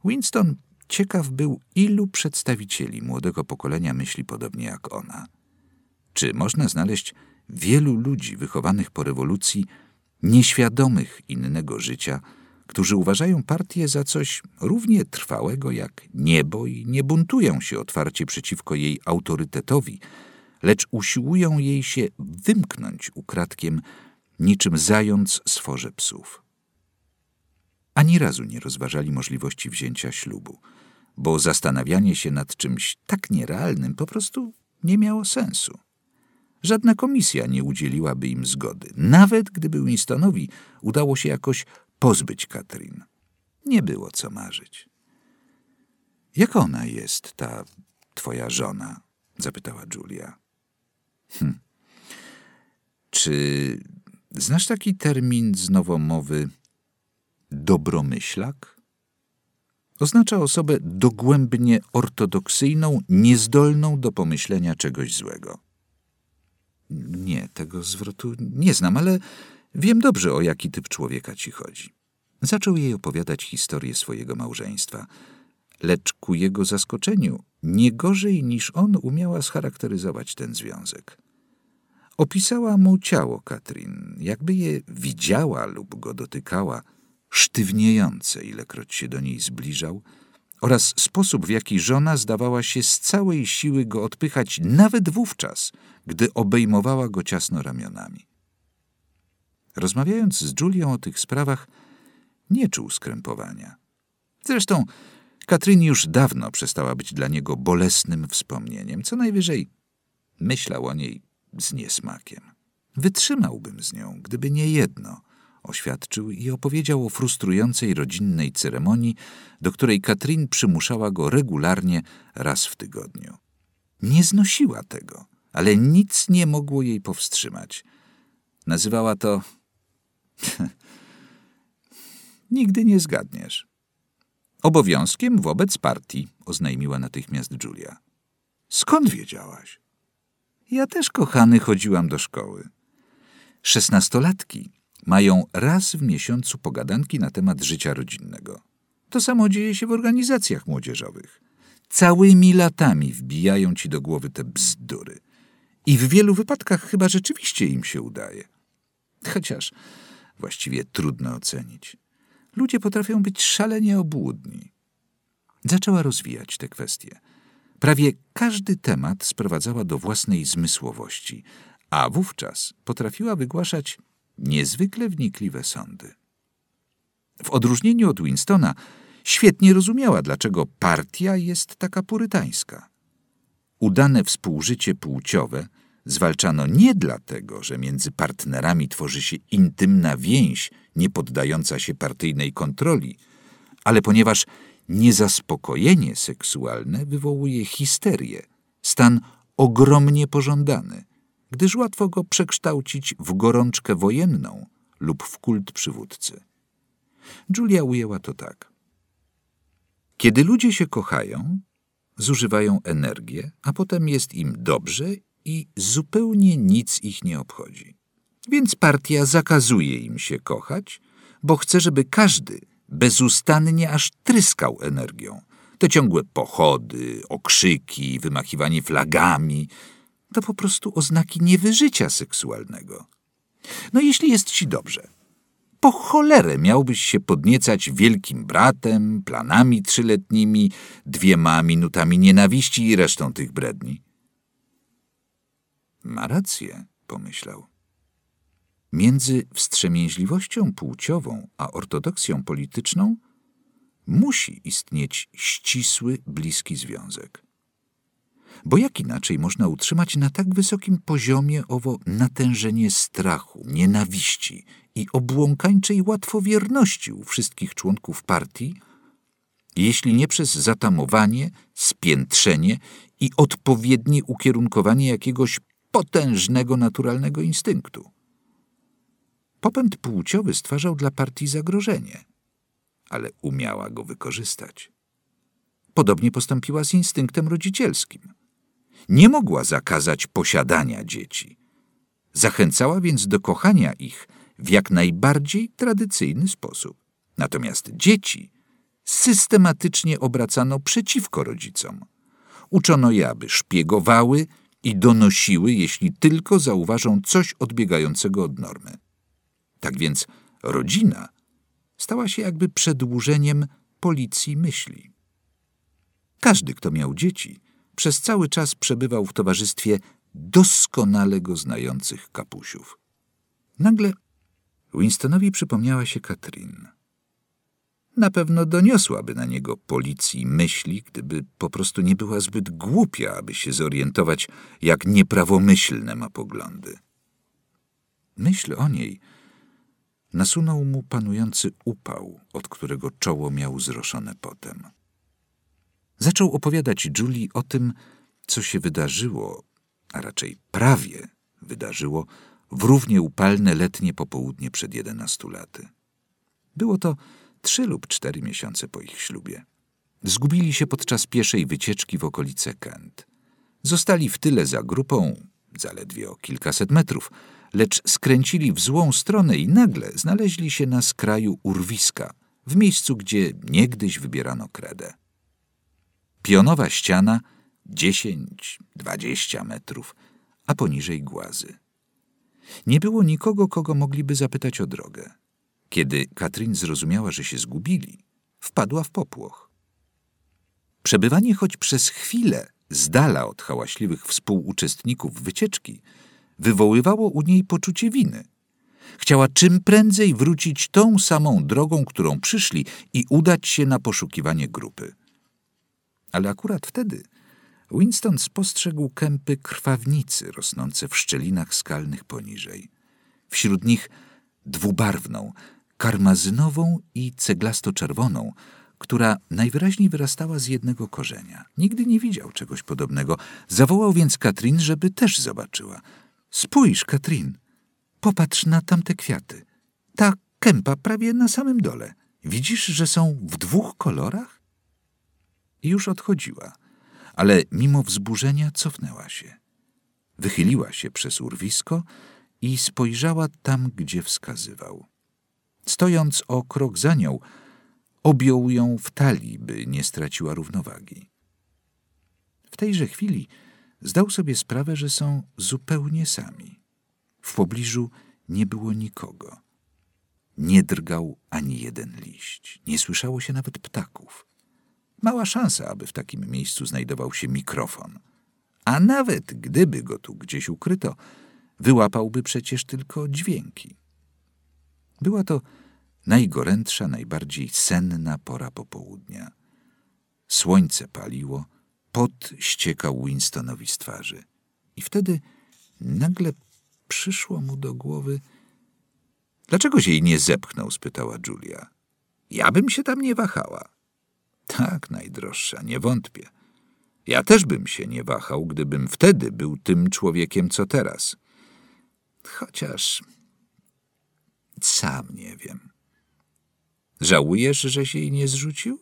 Winston ciekaw był, ilu przedstawicieli młodego pokolenia myśli podobnie jak ona. Czy można znaleźć wielu ludzi wychowanych po rewolucji, nieświadomych innego życia, którzy uważają partię za coś równie trwałego jak niebo i nie buntują się otwarcie przeciwko jej autorytetowi, lecz usiłują jej się wymknąć ukradkiem, niczym zając sworze psów. Ani razu nie rozważali możliwości wzięcia ślubu, bo zastanawianie się nad czymś tak nierealnym po prostu nie miało sensu. Żadna komisja nie udzieliłaby im zgody, nawet gdyby Winstonowi udało się jakoś pozbyć Katrin. Nie było co marzyć. Jak ona jest, ta twoja żona? Zapytała Julia. Czy znasz taki termin z nowomowy dobromyślak? Oznacza osobę dogłębnie ortodoksyjną, niezdolną do pomyślenia czegoś złego. Nie, tego zwrotu nie znam, ale wiem dobrze, o jaki typ człowieka ci chodzi. Zaczął jej opowiadać historię swojego małżeństwa, lecz ku jego zaskoczeniu nie gorzej niż on umiała scharakteryzować ten związek. Opisała mu ciało Katrin, jakby je widziała lub go dotykała, sztywniejące, ilekroć się do niej zbliżał, oraz sposób, w jaki żona zdawała się z całej siły go odpychać, nawet wówczas, gdy obejmowała go ciasno ramionami. Rozmawiając z Julią o tych sprawach, nie czuł skrępowania. Zresztą Katrin już dawno przestała być dla niego bolesnym wspomnieniem. Co najwyżej myślał o niej z niesmakiem. Wytrzymałbym z nią, gdyby nie jedno, oświadczył i opowiedział o frustrującej rodzinnej ceremonii, do której Katrin przymuszała go regularnie raz w tygodniu. Nie znosiła tego, ale nic nie mogło jej powstrzymać. Nazywała to... Nigdy nie zgadniesz. Obowiązkiem wobec partii, oznajmiła natychmiast Julia. Skąd wiedziałaś? Ja też, kochany, chodziłam do szkoły. 16-latki mają raz w miesiącu pogadanki na temat życia rodzinnego. To samo dzieje się w organizacjach młodzieżowych. Całymi latami wbijają ci do głowy te bzdury. I w wielu wypadkach chyba rzeczywiście im się udaje. Chociaż właściwie trudno ocenić. Ludzie potrafią być szalenie obłudni. Zaczęła rozwijać tę kwestię. Prawie każdy temat sprowadzała do własnej zmysłowości, a wówczas potrafiła wygłaszać niezwykle wnikliwe sądy. W odróżnieniu od Winstona świetnie rozumiała, dlaczego partia jest taka purytańska. Udane współżycie płciowe zwalczano nie dlatego, że między partnerami tworzy się intymna więź niepoddająca się partyjnej kontroli, ale ponieważ niezaspokojenie seksualne wywołuje histerię, stan ogromnie pożądany, gdyż łatwo go przekształcić w gorączkę wojenną lub w kult przywódcy. Julia ujęła to tak. Kiedy ludzie się kochają, zużywają energię, a potem jest im dobrze i zupełnie nic ich nie obchodzi. Więc partia zakazuje im się kochać, bo chce, żeby każdy bezustannie aż tryskał energią. Te ciągłe pochody, okrzyki, wymachiwanie flagami to po prostu oznaki niewyżycia seksualnego. No jeśli jest ci dobrze, po cholerę miałbyś się podniecać wielkim bratem, planami 3-letnimi, 2 minutami nienawiści i resztą tych bredni. Ma rację, pomyślał. Między wstrzemięźliwością płciową a ortodoksją polityczną musi istnieć ścisły, bliski związek. Bo jak inaczej można utrzymać na tak wysokim poziomie owo natężenie strachu, nienawiści i obłąkańczej łatwowierności u wszystkich członków partii, jeśli nie przez zatamowanie, spiętrzenie i odpowiednie ukierunkowanie jakiegoś potężnego naturalnego instynktu. Popęd płciowy stwarzał dla partii zagrożenie, ale umiała go wykorzystać. Podobnie postąpiła z instynktem rodzicielskim. Nie mogła zakazać posiadania dzieci. Zachęcała więc do kochania ich w jak najbardziej tradycyjny sposób. Natomiast dzieci systematycznie obracano przeciwko rodzicom. Uczono je, aby szpiegowały i donosiły, jeśli tylko zauważą coś odbiegającego od normy. Tak więc rodzina stała się jakby przedłużeniem policji myśli. Każdy, kto miał dzieci, przez cały czas przebywał w towarzystwie doskonale go znających kapusiów. Nagle Winstonowi przypomniała się Katrin. Na pewno doniosłaby na niego policji myśli, gdyby po prostu nie była zbyt głupia, aby się zorientować, jak nieprawomyślne ma poglądy. Myśl o niej nasunął mu panujący upał, od którego czoło miał zroszone potem. Zaczął opowiadać Julii o tym, co się wydarzyło, a raczej prawie wydarzyło, w równie upalne letnie popołudnie przed 11 laty. Było to 3 lub 4 miesiące po ich ślubie. Zgubili się podczas pieszej wycieczki w okolice Kent. Zostali w tyle za grupą, zaledwie o kilkaset metrów, lecz skręcili w złą stronę i nagle znaleźli się na skraju urwiska, w miejscu, gdzie niegdyś wybierano kredę. Pionowa ściana, 10-20 metrów, a poniżej głazy. Nie było nikogo, kogo mogliby zapytać o drogę. Kiedy Katrin zrozumiała, że się zgubili, wpadła w popłoch. Przebywanie choć przez chwilę z dala od hałaśliwych współuczestników wycieczki wywoływało u niej poczucie winy. Chciała czym prędzej wrócić tą samą drogą, którą przyszli i udać się na poszukiwanie grupy. Ale akurat wtedy Winston spostrzegł kępy krwawnicy rosnące w szczelinach skalnych poniżej. Wśród nich dwubarwną, karmazynową i ceglasto-czerwoną, która najwyraźniej wyrastała z jednego korzenia. Nigdy nie widział czegoś podobnego. Zawołał więc Katrin, żeby też zobaczyła. Spójrz, Katrin, popatrz na tamte kwiaty. Ta kępa prawie na samym dole. Widzisz, że są w 2 kolorach? I już odchodziła, ale mimo wzburzenia cofnęła się. Wychyliła się przez urwisko i spojrzała tam, gdzie wskazywał. Stojąc o krok za nią, objął ją w talii, by nie straciła równowagi. W tejże chwili zdał sobie sprawę, że są zupełnie sami. W pobliżu nie było nikogo. Nie drgał ani jeden liść. Nie słyszało się nawet ptaków. Mała szansa, aby w takim miejscu znajdował się mikrofon. A nawet gdyby go tu gdzieś ukryto, wyłapałby przecież tylko dźwięki. Była to najgorętsza, najbardziej senna pora popołudnia. Słońce paliło, pot ściekał Winstonowi z twarzy. I wtedy nagle przyszło mu do głowy... Dlaczegoś jej nie zepchnął? Spytała Julia. Ja bym się tam nie wahała. Tak, najdroższa, nie wątpię. Ja też bym się nie wahał, gdybym wtedy był tym człowiekiem, co teraz. Chociaż sam nie wiem. Żałujesz, żeś jej nie zrzucił?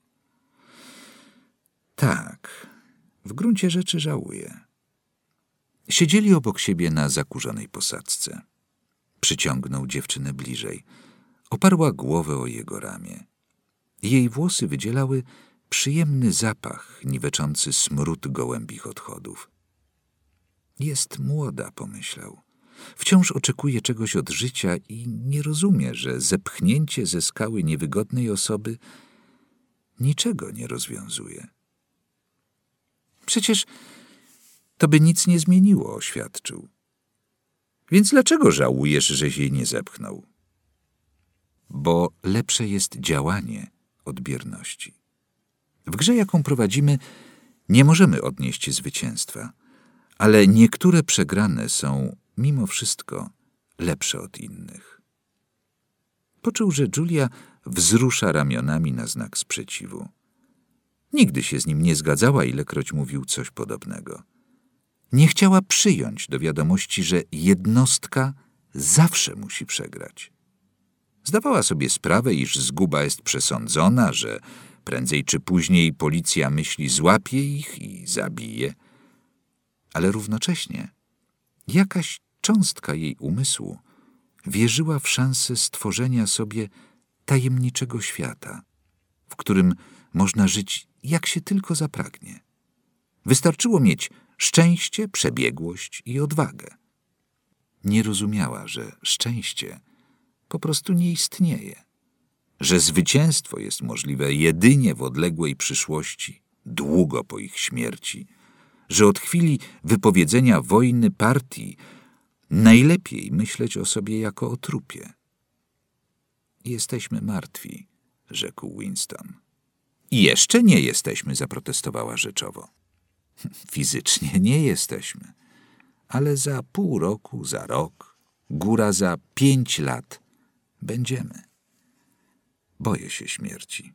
Tak, w gruncie rzeczy żałuję. Siedzieli obok siebie na zakurzonej posadzce. Przyciągnął dziewczynę bliżej. Oparła głowę o jego ramię. Jej włosy wydzielały przyjemny zapach, niweczący smród gołębich odchodów. Jest młoda, pomyślał. Wciąż oczekuje czegoś od życia i nie rozumie, że zepchnięcie ze skały niewygodnej osoby niczego nie rozwiązuje. Przecież to by nic nie zmieniło, oświadczył. Więc dlaczego żałujesz, żeś jej nie zepchnął? Bo lepsze jest działanie od bierności. W grze, jaką prowadzimy, nie możemy odnieść zwycięstwa, ale niektóre przegrane są mimo wszystko lepsze od innych. Poczuł, że Julia wzrusza ramionami na znak sprzeciwu. Nigdy się z nim nie zgadzała, ilekroć mówił coś podobnego. Nie chciała przyjąć do wiadomości, że jednostka zawsze musi przegrać. Zdawała sobie sprawę, iż zguba jest przesądzona, że prędzej czy później policja myśli złapie ich i zabije. Ale równocześnie jakaś cząstka jej umysłu wierzyła w szansę stworzenia sobie tajemniczego świata, w którym można żyć jak się tylko zapragnie. Wystarczyło mieć szczęście, przebiegłość i odwagę. Nie rozumiała, że szczęście po prostu nie istnieje, że zwycięstwo jest możliwe jedynie w odległej przyszłości, długo po ich śmierci, że od chwili wypowiedzenia wojny partii najlepiej myśleć o sobie jako o trupie. Jesteśmy martwi, rzekł Winston. I jeszcze nie jesteśmy, zaprotestowała rzeczowo. Fizycznie nie jesteśmy, ale za pół roku, za rok, góra za 5 lat będziemy. Boję się śmierci.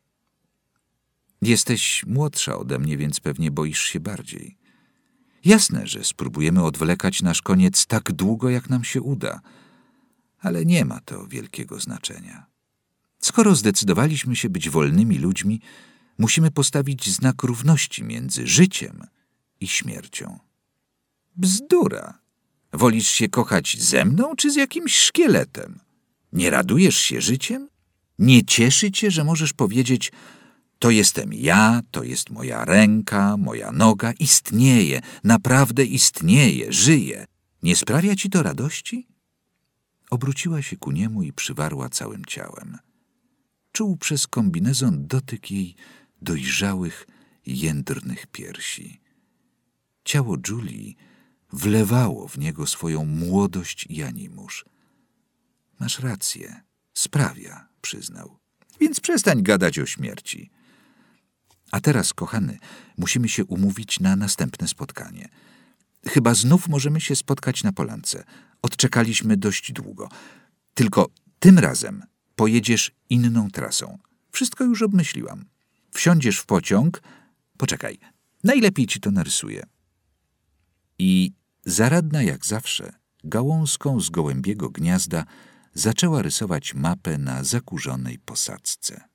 Jesteś młodsza ode mnie, więc pewnie boisz się bardziej. Jasne, że spróbujemy odwlekać nasz koniec tak długo, jak nam się uda, ale nie ma to wielkiego znaczenia. Skoro zdecydowaliśmy się być wolnymi ludźmi, musimy postawić znak równości między życiem i śmiercią. Bzdura! Wolisz się kochać ze mną czy z jakimś szkieletem? Nie radujesz się życiem? Nie cieszy cię, że możesz powiedzieć: to jestem ja, to jest moja ręka, moja noga, istnieje, naprawdę istnieje, żyje. Nie sprawia ci to radości? Obróciła się ku niemu i przywarła całym ciałem. Czuł przez kombinezon dotyk jej dojrzałych, jędrnych piersi. Ciało Julii wlewało w niego swoją młodość i animusz. Masz rację, sprawia, przyznał. Więc przestań gadać o śmierci. A teraz, kochany, musimy się umówić na następne spotkanie. Chyba znów możemy się spotkać na polance. Odczekaliśmy dość długo. Tylko tym razem pojedziesz inną trasą. Wszystko już obmyśliłam. Wsiądziesz w pociąg. Poczekaj, najlepiej ci to narysuję. I zaradna jak zawsze, gałązką z gołębiego gniazda zaczęła rysować mapę na zakurzonej posadzce.